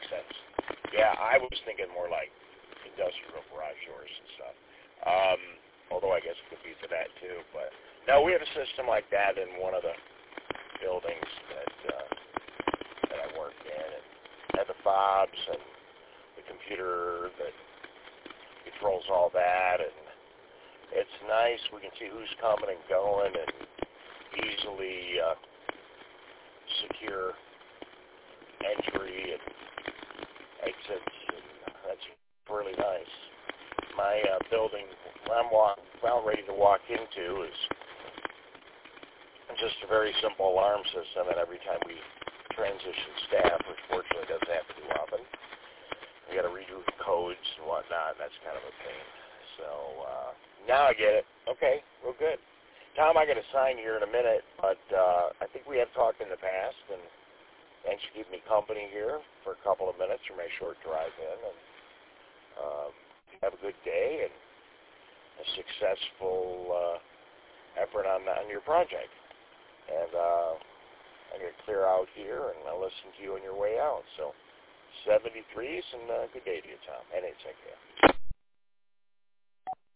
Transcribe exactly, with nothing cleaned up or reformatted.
makes sense. Yeah, I was thinking more like industrial garage doors and stuff. Um, although I guess it could be for that too. But no, we have a system like that in one of the buildings that uh, that I work in, and had the fobs and the computer that controls all that, and it's nice. We can see who's coming and going, and easily uh, secure entry and exits, and that's really nice. My uh, building, where I'm walk, about ready to walk into, is just a very simple alarm system, and every time we transition staff, which fortunately doesn't happen too often, we got to redo codes and whatnot, and that's kind of a pain. So uh, now I get it. Okay, real good. Tom, I got to sign here in a minute, but uh, I think we have talked in the past, and thanks for keeping me company here for a couple of minutes for my short drive in, and um, have a good day and a successful uh, effort on, on your project. And uh, I'm going to clear out here, and I'll listen to you on your way out. So seventy-threes, and uh, good day to you, Tom. And take care.